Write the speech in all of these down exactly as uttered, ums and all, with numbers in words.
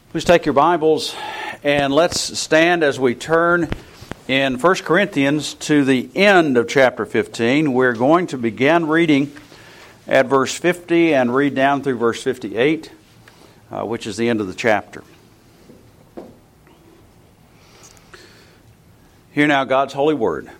Please take your Bibles and let's stand as we turn in First Corinthians to the end of chapter fifteen. We're going to begin reading at verse fifty and read down through verse fifty-eight, uh, which is the end of the chapter. Hear now God's holy word.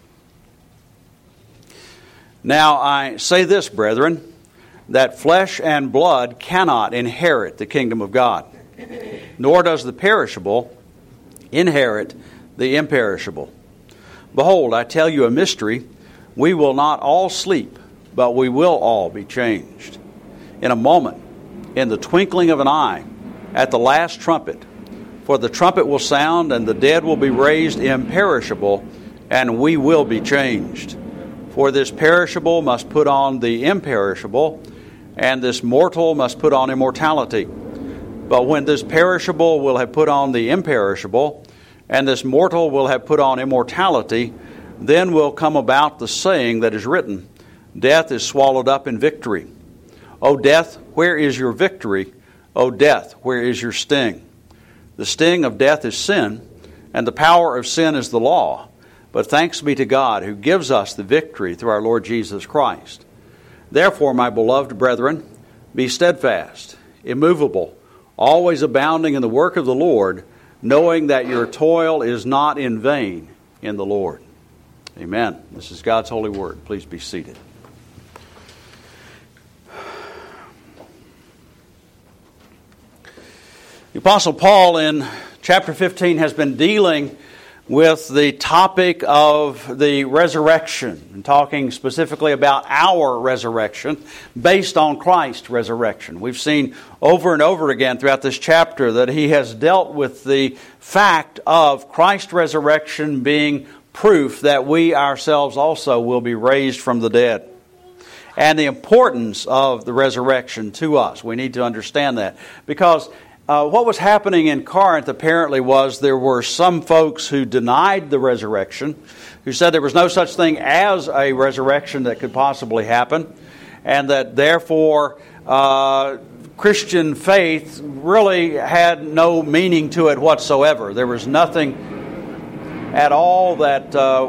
Now I say this, brethren, that flesh and blood cannot inherit the kingdom of God, nor does the perishable inherit the imperishable. Behold, I tell you a mystery. We will not all sleep, but we will all be changed. In a moment, in the twinkling of an eye, at the last trumpet. For the trumpet will sound, and the dead will be raised imperishable, and we will be changed. For this perishable must put on the imperishable, and this mortal must put on immortality. But when this perishable will have put on the imperishable, and this mortal will have put on immortality, then will come about the saying that is written, Death is swallowed up in victory. O death, where is your victory? O death, where is your sting? The sting of death is sin, and the power of sin is the law. But thanks be to God who gives us the victory through our Lord Jesus Christ. Therefore, my beloved brethren, be steadfast, immovable, always abounding in the work of the Lord, knowing that your toil is not in vain in the Lord. Amen. This is God's holy word. Please be seated. The Apostle Paul in chapter fifteen has been dealing with the topic of the resurrection, and talking specifically about our resurrection based on Christ's resurrection. We've seen over and over again throughout this chapter that he has dealt with the fact of Christ's resurrection being proof that we ourselves also will be raised from the dead. And the importance of the resurrection to us. We need to understand that. Because Uh, what was happening in Corinth apparently was there were some folks who denied the resurrection, who said there was no such thing as a resurrection that could possibly happen, and that therefore uh, Christian faith really had no meaning to it whatsoever. There was nothing at all that uh,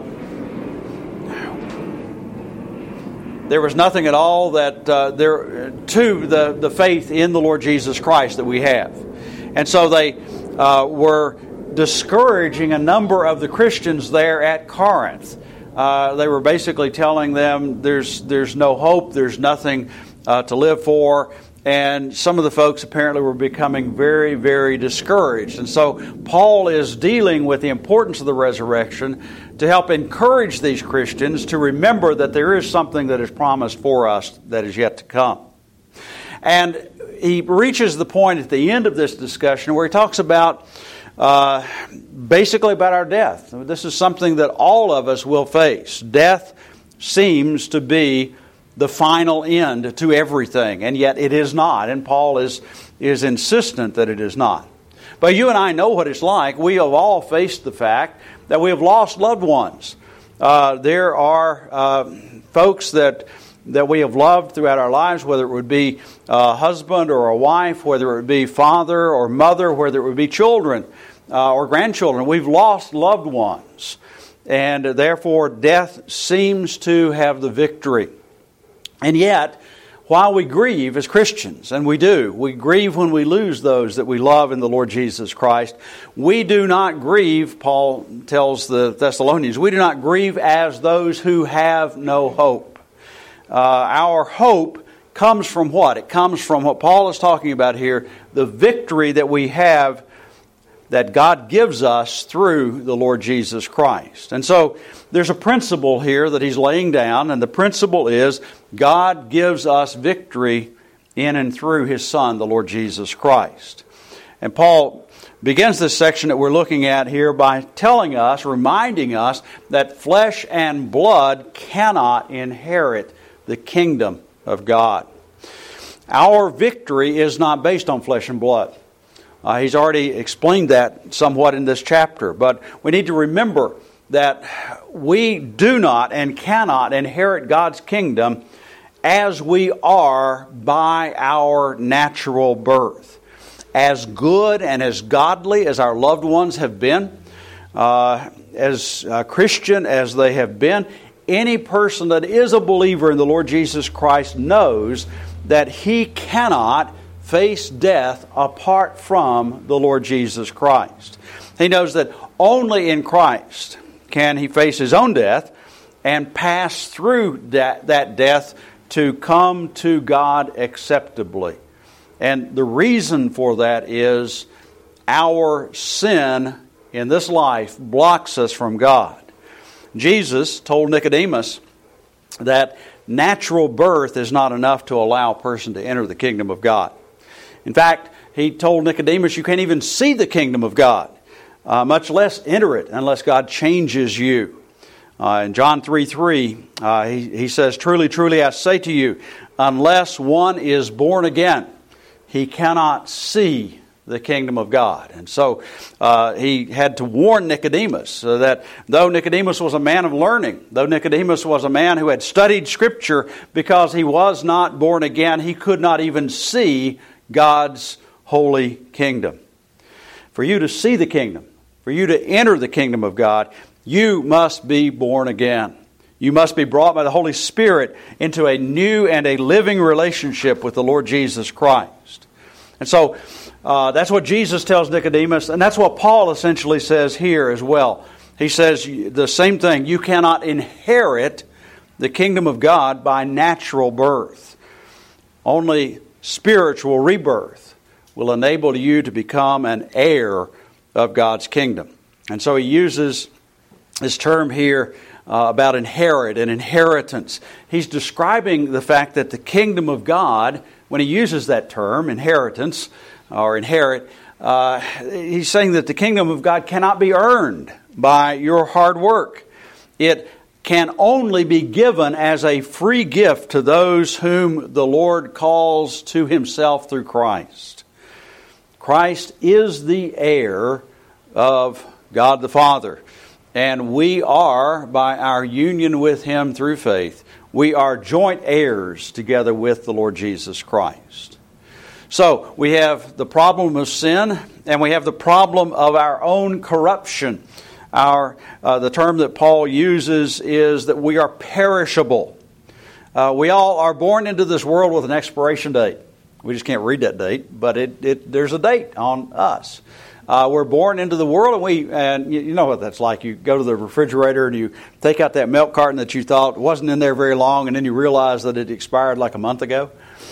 there was nothing at all that uh, there to the the faith in the Lord Jesus Christ that we have. And so they uh, were discouraging a number of the Christians there at Corinth. Uh, they were basically telling them there's there's no hope, there's nothing uh, to live for. And some of the folks apparently were becoming very, very discouraged. And so Paul is dealing with the importance of the resurrection to help encourage these Christians to remember that there is something that is promised for us that is yet to come. And he reaches the point at the end of this discussion where he talks about uh, basically about our death. This is something that all of us will face. Death seems to be the final end to everything, and yet it is not. And Paul is, is insistent that it is not. But you and I know what it's like. We have all faced the fact that we have lost loved ones. Uh, there are uh, folks that... that we have loved throughout our lives, whether it would be a husband or a wife, whether it would be father or mother, whether it would be children uh, or grandchildren. We've lost loved ones, and therefore death seems to have the victory. And yet, while we grieve as Christians, and we do, we grieve when we lose those that we love in the Lord Jesus Christ, we do not grieve, Paul tells the Thessalonians, we do not grieve as those who have no hope. Uh, our hope comes from what? It comes from what Paul is talking about here, the victory that we have, that God gives us through the Lord Jesus Christ. And so there's a principle here that he's laying down, and the principle is God gives us victory in and through His Son, the Lord Jesus Christ. And Paul begins this section that we're looking at here by telling us, reminding us that flesh and blood cannot inherit the kingdom of God. Our victory is not based on flesh and blood. Uh, he's already explained that somewhat in this chapter, but we need to remember that we do not and cannot inherit God's kingdom as we are by our natural birth. as good and as godly as our loved ones have been, uh, as uh, Christian as they have been, any person that is a believer in the Lord Jesus Christ knows that he cannot face death apart from the Lord Jesus Christ. He knows that only in Christ can he face his own death and pass through that, that death to come to God acceptably. And the reason for that is our sin in this life blocks us from God. Jesus told Nicodemus that natural birth is not enough to allow a person to enter the kingdom of God. In fact, he told Nicodemus, you can't even see the kingdom of God, uh, much less enter it unless God changes you. Uh, in John three three, uh, he, he says, truly, truly, I say to you, unless one is born again, he cannot see the kingdom of God. And so uh, he had to warn Nicodemus so that though Nicodemus was a man of learning, though Nicodemus was a man who had studied Scripture, because he was not born again, he could not even see God's holy kingdom. For you to see the kingdom, for you to enter the kingdom of God, you must be born again. You must be brought by the Holy Spirit into a new and a living relationship with the Lord Jesus Christ. And so uh, that's what Jesus tells Nicodemus, and that's what Paul essentially says here as well. He says the same thing. You cannot inherit the kingdom of God by natural birth. Only spiritual rebirth will enable you to become an heir of God's kingdom. And so he uses this term here uh, about inherit and inheritance. He's describing the fact that the kingdom of God, when he uses that term, inheritance or inherit, uh, he's saying that the kingdom of God cannot be earned by your hard work. It can only be given as a free gift to those whom the Lord calls to himself through Christ. Christ is the heir of God the Father. And we are, by our union with him through faith, we are joint heirs together with the Lord Jesus Christ. So we have the problem of sin, and we have the problem of our own corruption. Our uh, the term that Paul uses is that we are perishable. Uh, we all are born into this world with an expiration date. We just can't read that date, but it, it there's a date on us. Uh, we're born into the world, and we and you, you know what that's like. You go to the refrigerator and you take out that milk carton that you thought wasn't in there very long, and then you realize that it expired like a month ago.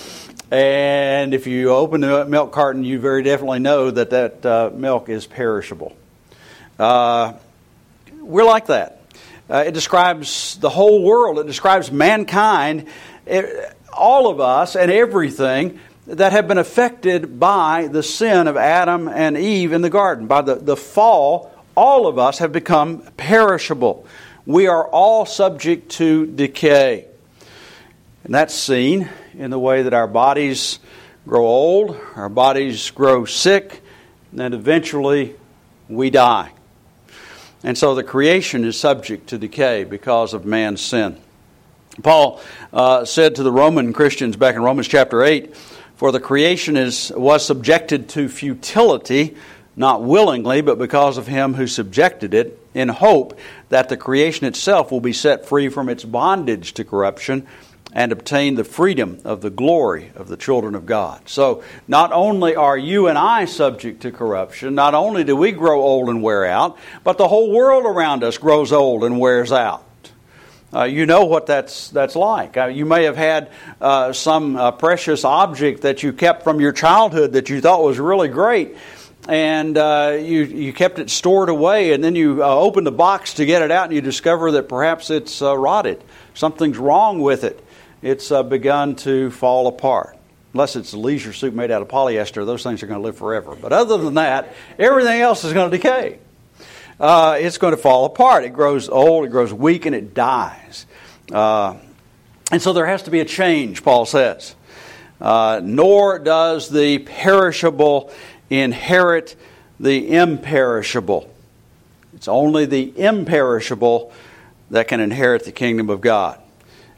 And if you open the milk carton, you very definitely know that that uh, milk is perishable. Uh, we're like that. Uh, it describes the whole world. It describes mankind, it, all of us and everything that have been affected by the sin of Adam and Eve in the garden. By the, the fall, all of us have become perishable. We are all subject to decay. And that's seen in the way that our bodies grow old, our bodies grow sick, and then eventually we die. And so the creation is subject to decay because of man's sin. Paul uh, said to the Roman Christians back in Romans chapter eight, for the creation is was subjected to futility, not willingly, but because of him who subjected it, in hope that the creation itself will be set free from its bondage to corruption and obtain the freedom of the glory of the children of God. So not only are you and I subject to corruption, not only do we grow old and wear out, but the whole world around us grows old and wears out. Uh, you know what that's that's like. Uh, you may have had uh, some uh, precious object that you kept from your childhood that you thought was really great, and uh, you you kept it stored away, and then you uh, open the box to get it out, and you discover that perhaps it's uh, rotted. Something's wrong with it. It's uh, begun to fall apart. Unless it's a leisure suit made out of polyester, those things are going to live forever. But other than that, everything else is going to decay. Uh, it's going to fall apart. It grows old, it grows weak, and it dies. Uh, and so there has to be a change, Paul says. Uh, nor does the perishable inherit the imperishable. It's only the imperishable that can inherit the kingdom of God.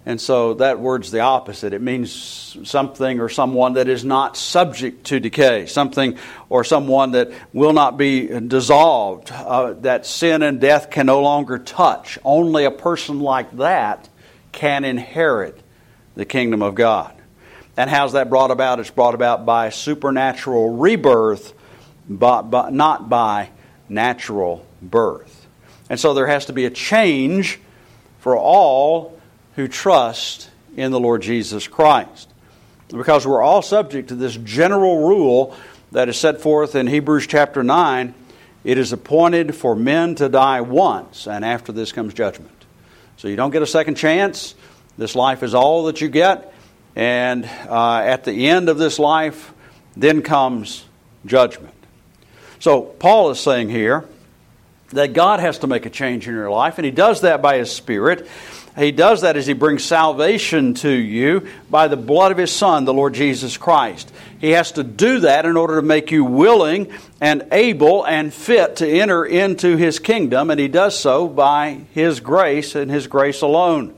And so that word's the opposite. It means something or someone that is not subject to decay, something or someone that will not be dissolved, uh, that sin and death can no longer touch. Only a person like that can inherit the kingdom of God. And how's that brought about? It's brought about by supernatural rebirth, but, but not by natural birth. And so there has to be a change for all who trust in the Lord Jesus Christ. Because we're all subject to this general rule that is set forth in Hebrews chapter nine. It is appointed for men to die once, and after this comes judgment. So you don't get a second chance. This life is all that you get. And uh, at the end of this life, then comes judgment. So Paul is saying here that God has to make a change in your life, and He does that by His Spirit. He does that as He brings salvation to you by the blood of His Son, the Lord Jesus Christ. He has to do that in order to make you willing and able and fit to enter into His kingdom, and He does so by His grace and His grace alone.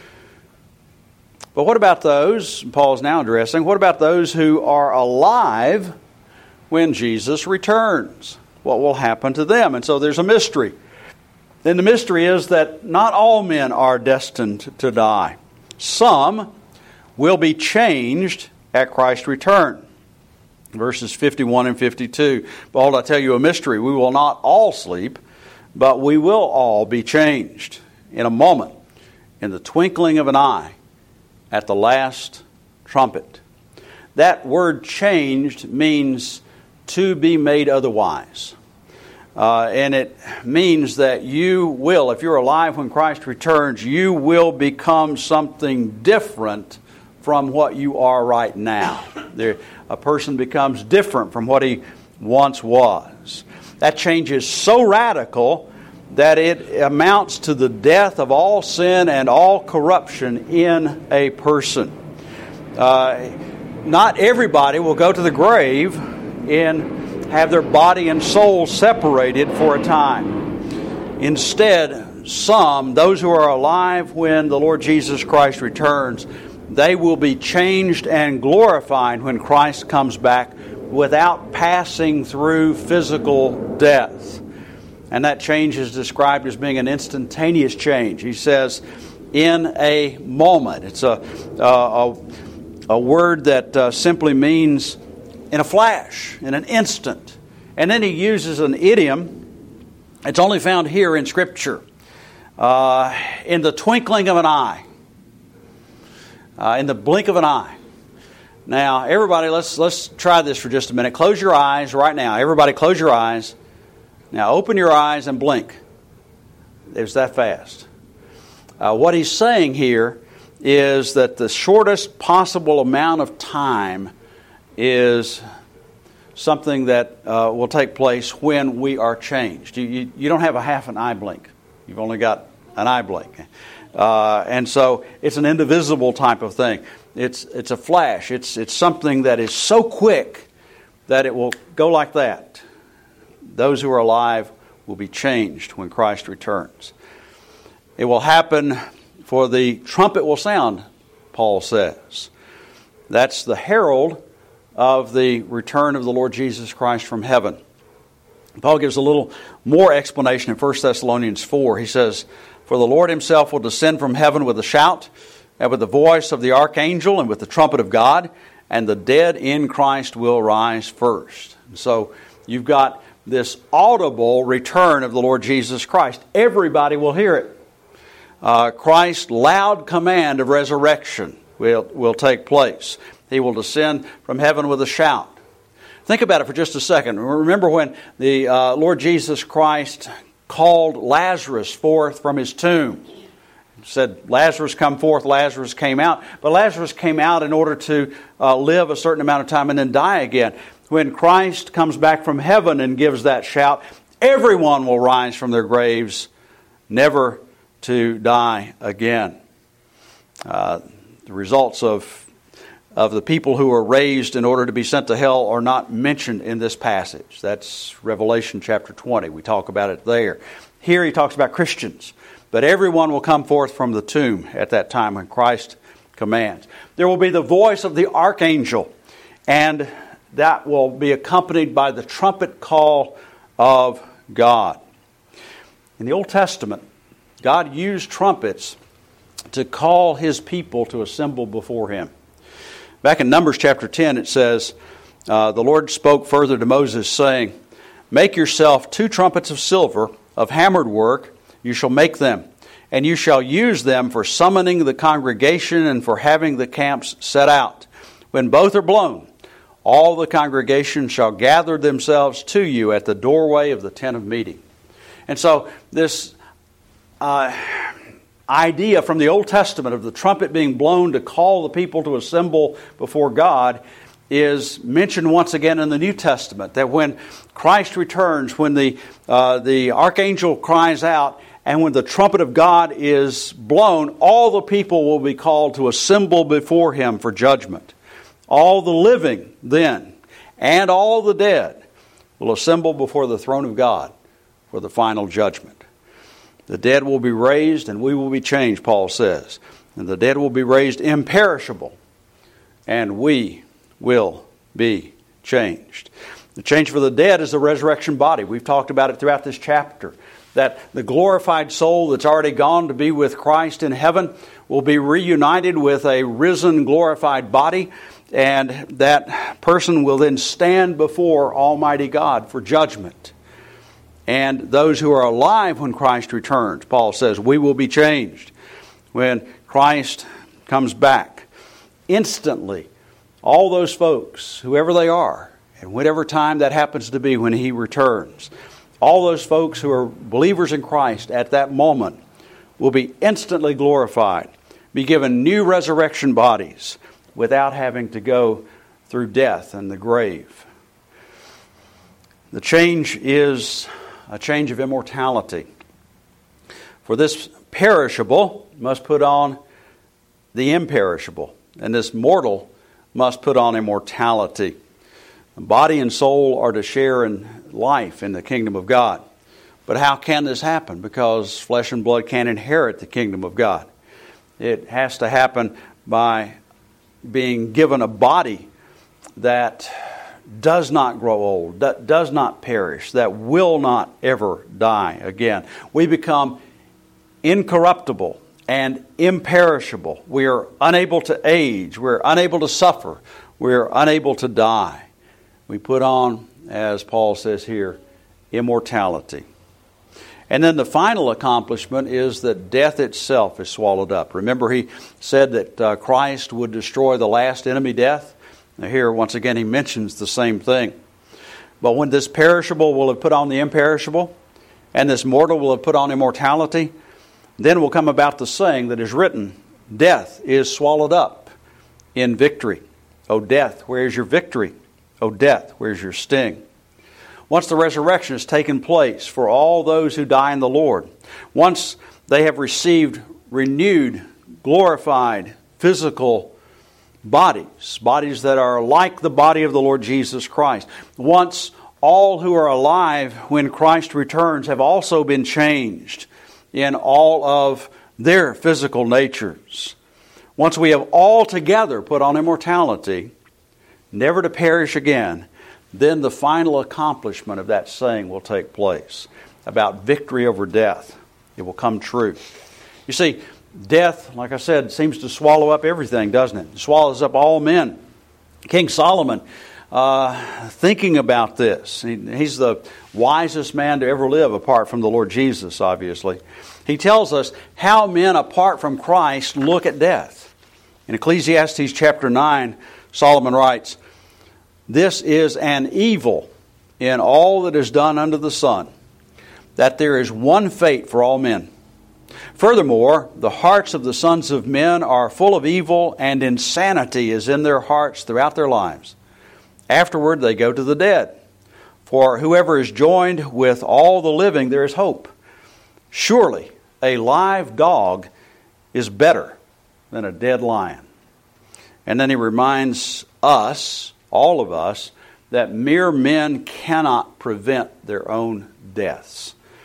But what about those, Paul's now addressing, what about those who are alive when Jesus returns? What will happen to them? And so there's a mystery. And the mystery is that not all men are destined to die. Some will be changed at Christ's return. Verses fifty-one and fifty-two. Behold, I tell you a mystery. We will not all sleep, but we will all be changed in a moment, in the twinkling of an eye, at the last trumpet. That word changed means to be made otherwise. Uh, and it means that you will, if you're alive when Christ returns, you will become something different from what you are right now. There, a person becomes different from what he once was. That change is so radical that it amounts to the death of all sin and all corruption in a person. Uh, not everybody will go to the grave and have their body and soul separated for a time. Instead, some, those who are alive when the Lord Jesus Christ returns, they will be changed and glorified when Christ comes back without passing through physical death. And that change is described as being an instantaneous change. He says, in a moment. It's a, a, a word that uh, simply means in a flash, in an instant. And then he uses an idiom. It's only found here in Scripture. Uh, in the twinkling of an eye. Uh, in the blink of an eye. Now, everybody, let's let's try this for just a minute. Close your eyes right now. Everybody, close your eyes. Now, open your eyes and blink. It was that fast. Uh, what he's saying here is that the shortest possible amount of time is something that uh, will take place when we are changed. You, you, you don't have a half an eye blink. You've only got an eye blink. Uh, and so it's an indivisible type of thing. It's it's a flash. It's it's something that is so quick that it will go like that. Those who are alive will be changed when Christ returns. It will happen, for the trumpet will sound, Paul says. That's the herald of the return of the Lord Jesus Christ from heaven. Paul gives a little more explanation in First Thessalonians four. He says, for the Lord Himself will descend from heaven with a shout, and with the voice of the archangel, and with the trumpet of God, and the dead in Christ will rise first. And so you've got this audible return of the Lord Jesus Christ. Everybody will hear it. Uh, Christ's loud command of resurrection will, will take place. He will descend from heaven with a shout. Think about it for just a second. Remember when the uh, Lord Jesus Christ called Lazarus forth from his tomb. He said, Lazarus, come forth. Lazarus came out. But Lazarus came out in order to uh, live a certain amount of time and then die again. When Christ comes back from heaven and gives that shout, everyone will rise from their graves, never to die again. Uh, the results of of the people who are raised in order to be sent to hell are not mentioned in this passage. That's Revelation chapter twenty. We talk about it there. Here he talks about Christians. but everyone will come forth from the tomb at that time when Christ commands. There will be the voice of the archangel, and that will be accompanied by the trumpet call of God. In the Old Testament, God used trumpets to call His people to assemble before Him. Back in Numbers chapter ten, it says, uh, the Lord spoke further to Moses, saying, "Make yourself two trumpets of silver, of hammered work, you shall make them, and you shall use them for summoning the congregation and for having the camps set out. When both are blown, all the congregation shall gather themselves to you at the doorway of the tent of meeting." And so this uh, idea from the Old Testament of the trumpet being blown to call the people to assemble before God is mentioned once again in the New Testament. That when Christ returns, when the uh, the archangel cries out, and when the trumpet of God is blown, all the people will be called to assemble before Him for judgment. All the living then, and all the dead, will assemble before the throne of God for the final judgment. The dead will be raised, and we will be changed, Paul says. And the dead will be raised imperishable, and we will be changed. The change for the dead is the resurrection body. We've talked about it throughout this chapter. That the glorified soul that's already gone to be with Christ in heaven will be reunited with a risen, glorified body. And that person will then stand before Almighty God for judgment. And those who are alive when Christ returns, Paul says, we will be changed. When Christ comes back, instantly, all those folks, whoever they are, and whatever time that happens to be when He returns, all those folks who are believers in Christ at that moment will be instantly glorified, be given new resurrection bodies without having to go through death and the grave. The change is a change of immortality. For this perishable must put on the imperishable, and this mortal must put on immortality. Body and soul are to share in life in the kingdom of God. But how can this happen? Because flesh and blood can't inherit the kingdom of God. It has to happen by being given a body that does not grow old, that does not perish, that will not ever die again. We become incorruptible and imperishable. We are unable to age. We're unable to suffer. We're unable to die. We put on, as Paul says here, immortality. And then the final accomplishment is that death itself is swallowed up. Remember, he said that uh, Christ would destroy the last enemy, death. Now here, once again, he mentions the same thing. But when this perishable will have put on the imperishable, and this mortal will have put on immortality, then will come about the saying that is written, death is swallowed up in victory. O death, where is your victory? O death, where's your sting? Once the resurrection has taken place for all those who die in the Lord, once they have received renewed, glorified, physical bodies, bodies that are like the body of the Lord Jesus Christ, once all who are alive when Christ returns have also been changed in all of their physical natures, once we have all together put on immortality, never to perish again, then the final accomplishment of that saying will take place about victory over death. It will come true. You see, death, like I said, seems to swallow up everything, doesn't it? It swallows up all men. King Solomon, uh, thinking about this, he, he's the wisest man to ever live apart from the Lord Jesus, obviously. He tells us how men apart from Christ look at death. In Ecclesiastes chapter nine, Solomon writes, "This is an evil in all that is done under the sun, that there is one fate for all men. Furthermore, the hearts of the sons of men are full of evil, and insanity is in their hearts throughout their lives. Afterward they go to the dead. For whoever is joined with all the living, there is hope. Surely a live dog is better than a dead lion." And then he reminds us, all of us, that mere men cannot prevent their own deaths.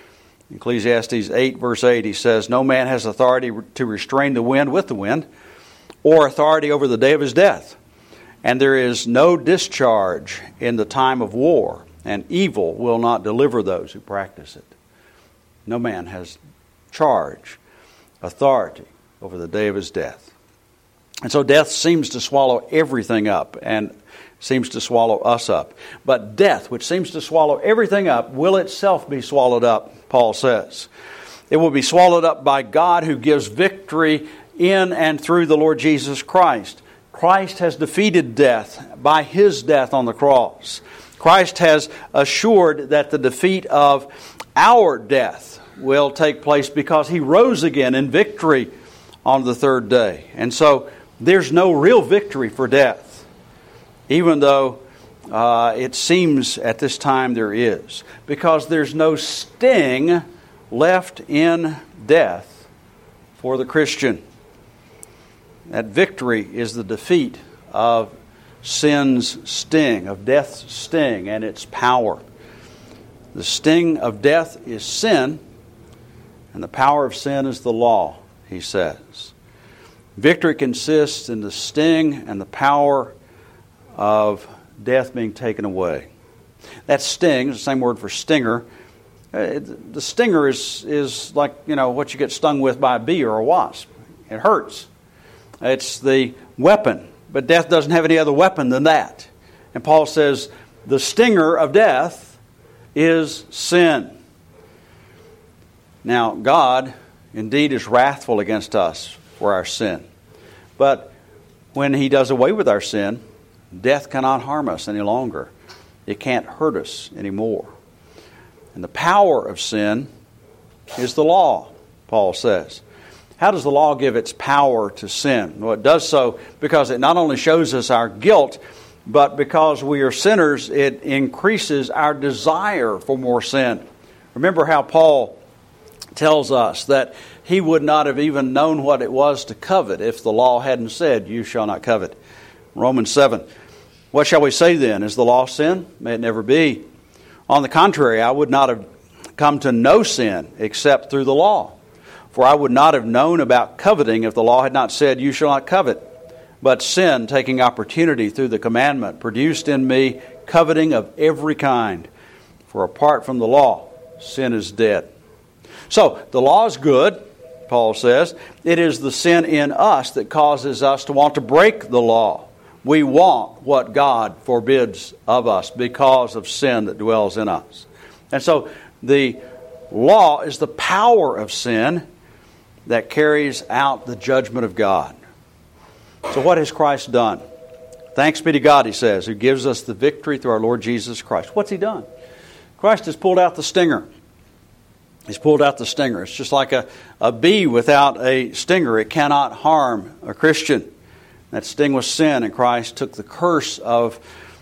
Ecclesiastes eight, verse eight, he says, "No man has authority to restrain the wind with the wind, or authority over the day of his death. And there is no discharge in the time of war, and evil will not deliver those who practice it." No man has charge, authority over the day of his death. And so death seems to swallow everything up and seems to swallow us up. But death, which seems to swallow everything up, will itself be swallowed up, Paul says. It will be swallowed up by God, who gives victory in and through the Lord Jesus Christ. Christ has defeated death by His death on the cross. Christ has assured that the defeat of our death will take place because He rose again in victory on the third day. And so there's no real victory for death, even though uh, it seems at this time there is, because there's no sting left in death for the Christian. That victory is the defeat of sin's sting, of death's sting and its power. The sting of death is sin, and the power of sin is the law, he says. Victory consists in the sting and the power of death being taken away. That sting is the same word for stinger. Uh, the stinger is, is like, you know, what you get stung with by a bee or a wasp. It hurts. It's the weapon. But death doesn't have any other weapon than that. And Paul says the stinger of death is sin. Now, God indeed is wrathful against us for our sin. But when He does away with our sin, death cannot harm us any longer. It can't hurt us anymore. And the power of sin is the law, Paul says. How does the law give its power to sin? Well, it does so because it not only shows us our guilt, but because we are sinners, it increases our desire for more sin. Remember how Paul tells us that he would not have even known what it was to covet if the law hadn't said, "You shall not covet." Romans seven. "What shall we say then? Is the law sin? May it never be. On the contrary, I would not have come to know sin except through the law. For I would not have known about coveting if the law had not said, 'You shall not covet.' But sin, taking opportunity through the commandment, produced in me coveting of every kind. For apart from the law, sin is dead." So, the law is good, Paul says. It is the sin in us that causes us to want to break the law. We want what God forbids of us because of sin that dwells in us. And so, the law is the power of sin that carries out the judgment of God. So what has Christ done? Thanks be to God, he says, who gives us the victory through our Lord Jesus Christ. What's He done? Christ has pulled out the stinger. He's pulled out the stinger. It's just like a, a bee without a stinger. It cannot harm a Christian. That sting was sin, and Christ took the curse of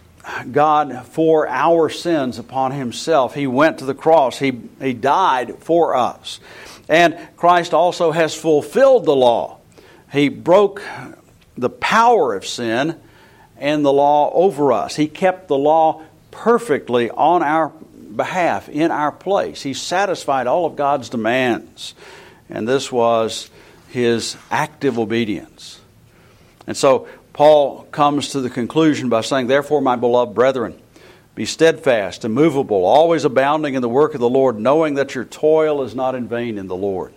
God for our sins upon Himself. He went to the cross. He, he died for us. And Christ also has fulfilled the law. He broke the power of sin and the law over us. He kept the law perfectly on our behalf, in our place. He satisfied all of God's demands. And this was His active obedience. And so Paul comes to the conclusion by saying, "Therefore, my beloved brethren, be steadfast, immovable, always abounding in the work of the Lord, knowing that your toil is not in vain in the Lord."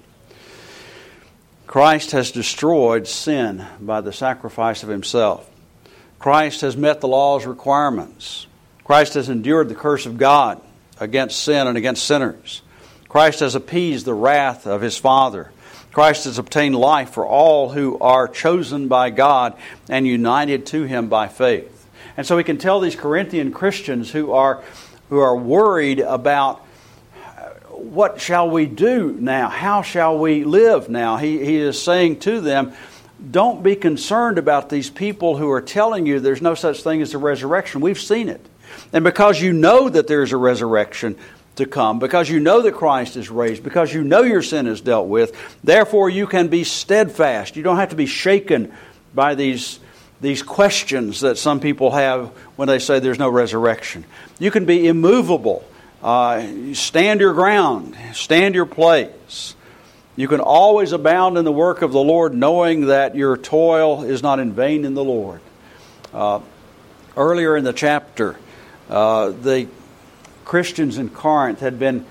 Christ has destroyed sin by the sacrifice of Himself. Christ has met the law's requirements. Christ has endured the curse of God against sin and against sinners. Christ has appeased the wrath of His Father. Christ has obtained life for all who are chosen by God and united to Him by faith. And so we can tell these Corinthian Christians who are who are worried about what shall we do now? How shall we live now? He, he is saying to them, don't be concerned about these people who are telling you there's no such thing as a resurrection. We've seen it. And because you know that there's a resurrection to come, because you know that Christ is raised, because you know your sin is dealt with, therefore you can be steadfast. You don't have to be shaken by these These questions that some people have when they say there's no resurrection. You can be immovable. Uh, stand your ground. Stand your place. You can always abound in the work of the Lord, knowing that your toil is not in vain in the Lord. Uh, earlier in the chapter, uh, the Christians in Corinth had been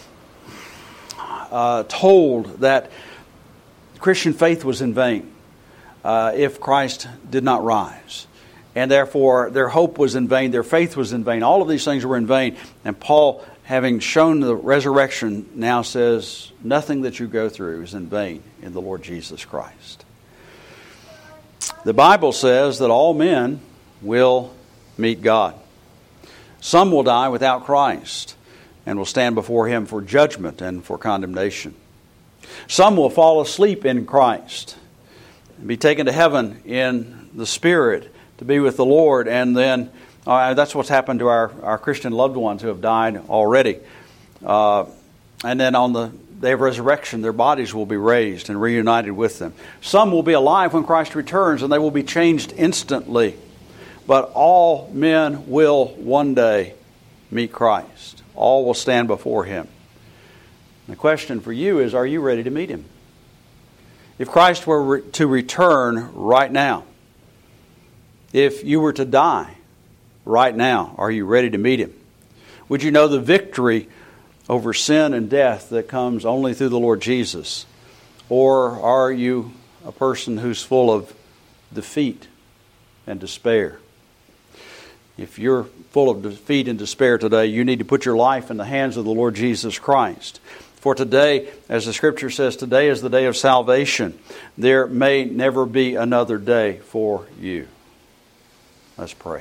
uh, told that Christian faith was in vain uh, if Christ did not rise. And therefore, their hope was in vain, their faith was in vain. All of these things were in vain. And Paul, having shown the resurrection, now says, nothing that you go through is in vain in the Lord Jesus Christ. The Bible says that all men will meet God. Some will die without Christ and will stand before Him for judgment and for condemnation. Some will fall asleep in Christ and be taken to heaven in the Spirit to be with the Lord, and then uh, that's what's happened to our, our Christian loved ones who have died already. Uh, and then on the day of resurrection, their bodies will be raised and reunited with them. Some will be alive when Christ returns, and they will be changed instantly. But all men will one day meet Christ. All will stand before Him. The question for you is, are you ready to meet Him? If Christ were re- to return right now, if you were to die right now, are you ready to meet Him? Would you know the victory over sin and death that comes only through the Lord Jesus? Or are you a person who's full of defeat and despair? If you're full of defeat and despair today, you need to put your life in the hands of the Lord Jesus Christ. For today, as the Scripture says, today is the day of salvation. There may never be another day for you. Let's pray.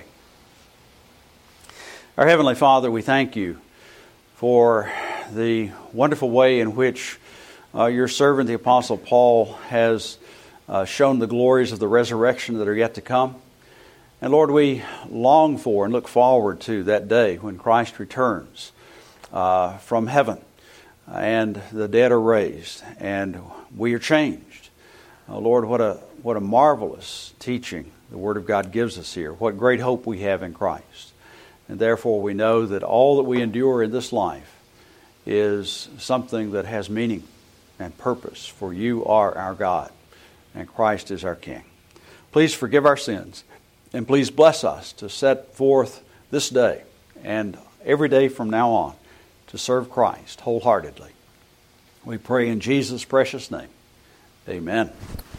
Our Heavenly Father, we thank You for the wonderful way in which uh, Your servant, the Apostle Paul, has uh, shown the glories of the resurrection that are yet to come. And Lord, we long for and look forward to that day when Christ returns uh, from heaven and the dead are raised and we are changed. Uh, Lord, what a what a marvelous teaching the Word of God gives us here. What great hope we have in Christ. And therefore we know that all that we endure in this life is something that has meaning and purpose, for You are our God and Christ is our King. Please forgive our sins and please bless us to set forth this day and every day from now on to serve Christ wholeheartedly. We pray in Jesus' precious name. Amen.